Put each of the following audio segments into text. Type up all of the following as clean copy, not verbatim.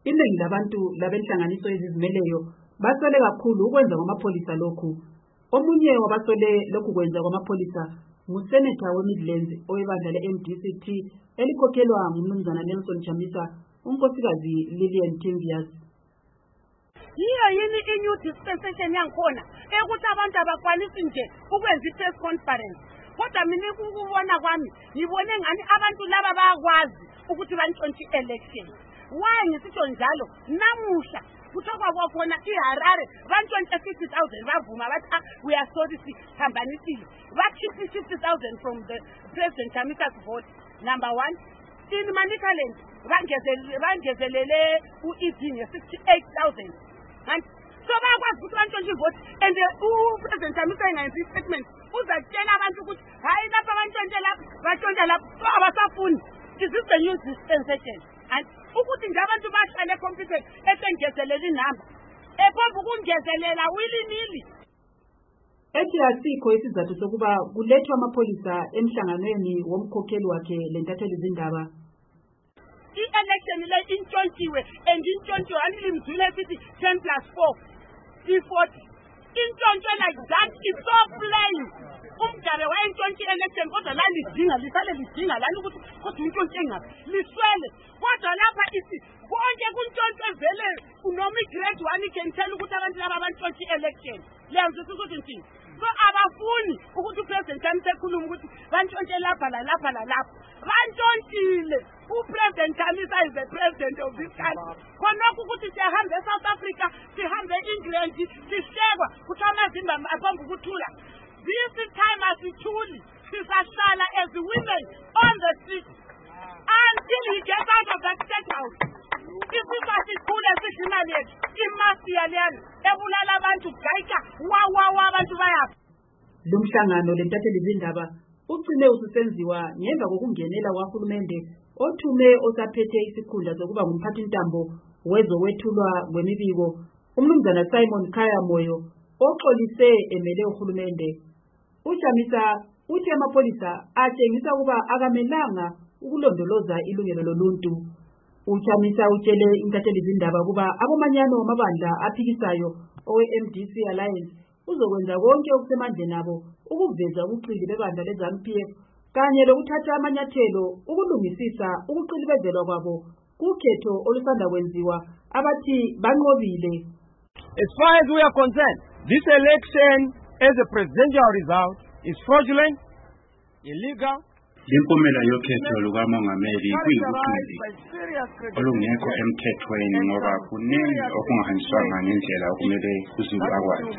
Iningi labantu labenhlanganiso ezizimeleyo basole kakhulu ukwenza kwamapholisa lokhu. Omunye wabasole lokhu kwenza kwamapholisa ngusenetha weMidlands owebandla le-MDC-T elikhokhelwa ngumnumzana Nelson Chamisa, unkosikazi Lillian Timbias. Yiyo yini i-new dispensation yangikhona ukuthi abantu abakwanisi nje ukwenza i-press conference. Kodwa mina ukubona kwami ngibone ngani abantu laba bayakwazi ukuthi bantshontshe election. Why ngisitsho njalo? Namuhla kuthiwa kwakhona iHarare bantshontshe 50,000 bavuma bathi we are sorry sihambanisile. Bakhiphe 50,000 from the President Chamisa's vote. Number one, in Manicaland bangezelele u-ED nge-68,000. And so bayakwazi ukuthi bantshontshe vote, and uPresident Chamisa engayenzi statement uzatshela abantu ukuthi hayi lapha bantshontshe lapha bantshontshe lapha abasafuni. Is this the new dispensation? And ukuthi nje abantu bahlale computer esengezelela inamba ephomba ukungezelela willy-nilly. Ethi asikho isizathu sokuba kulethwa amapholisa emhlanganweni womkhokheli wakhe lentatheli izindaba. I-election le intshontshiwe and intshontshiwe alimzwile sithi 10+4 is 40. Intshontshe like that is so plain. Umgabe wayentshontshe election kodwa la lidinga lisale lidinga lani ukuthi kodwa intshontshe engaphi liswele kodwa lapha isi konke kuntshontshe vele unoma i-grade 1 ikhentela ukuthi abantu laba bantshontshe election liyazwisisa ukuthi nthini. So abafuni ukuthi uPresident Chamisa ekhuluma ukuthi bantshontshe lapha la lapha la lapha bantshontsile. uPresident Chamisa is the president of this country. Khonokho ukuthi siyahambe eSouth Africa sihambe eEngland sihlekwa kuthi amazimba aphambi ukuthula. This time as truly sisahlala as women on the street until he gets out of that state house. Isizathu sikhulu esidlala lethu imafia leyana ebulala abantu gayika wawa abantu bayafa. Lo mhlangano lentatheli izindaba ugcine ususenziwa ngemva kokungenela kwaHulumende othume osaphethe isikhundla sokuba ngumphathintambo wezowethulwa kwemibiko umnumzana Simon Khaya Moyo oxolise emele uHulumende. uChamisa uthi amapholisa atshengisa ukuba akamelanga ukulondoloza ilungelo loluntu. uChamisa utshele intatheli izindaba kuba abomanyano amabandla aphikisayo owe-MDC Alliance uzokwenza konke okusemandleni abo ukuveza ubuqili bebandla leZANU-PF kanye lokuthatha amanyathelo ukulungisisa ukuqilibezelwa kwabo kukhetho olusanda kwenziwa abathi banqobile. As far as we are concerned, this election as a presidential result is fraudulent, illegal. Impumela yokhetho lukamongameli kuyikuqili olungekho emthethweni ngoba kuningi okungahambiswanga ngendlela okumele uZulu akwazi.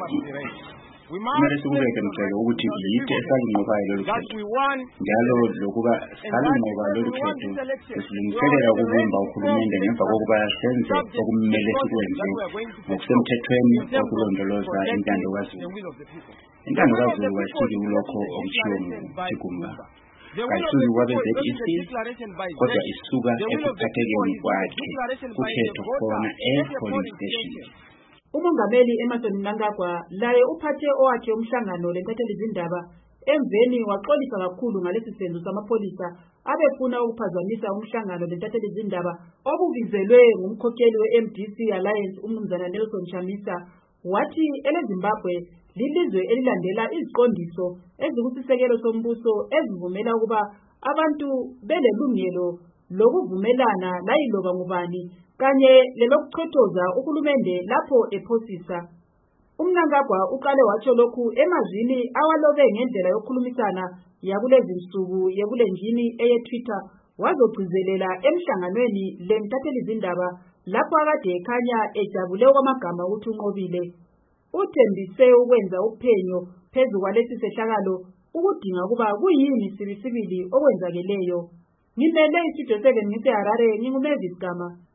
Kumele sikubeke mthelo ukuthi yitho esalinqobayo lolu khetho. Njalo lokuba salinqoba lolu khetho silungiselela ukubumba uHulumende ngemva kokuba senze okumele sikwenze ngokusemthethweni okulondoloza intando kaZulu. Intando kaZulu ayisuki kulokho okutshiwo nguSigumba. Kayisuki kwabe-ZEC kodwa isuka ekuphathekeni kwakhe kukhetho khona e-polling station. Umongameli Emmerson Mnangagwa laye uphathe owakhe umhlangano lentatheli izindaba emveni waxolisa kakhulu ngalesi senzo samapholisa abefuna ukuphazamisa umhlangano lentatheli izindaba obuvizelwe ngumkhokheli we-MDC Alliance umnumzana Nelson Chamisa. Wathi eleZimbabwe lilizwe elilandela iziqondiso ezikusisekelo sombuso ezivumela ukuba abantu belelungelo lokuvumelana layiloba ngubani kanye lelokuchothoza uHulumende lapho ephosisa. uMnangagwa uqale watsho lokhu emazwini awalobe ngendlela yokukhulumisana yakulezi nsuku yebulenjini eye-Twitter wazogcizelela emhlanganweni lentatheli izindaba lapho akade ekhanya ejabule kwamagama ukuthi unqobile. Uthembise ukwenza uphenyo phezu kwalesi sehlakalo ukudinga kuba kuyini sibisibili okwenzakeleyo. Ngimele iStudio 7 ngise Harare ngingumezisi Gama.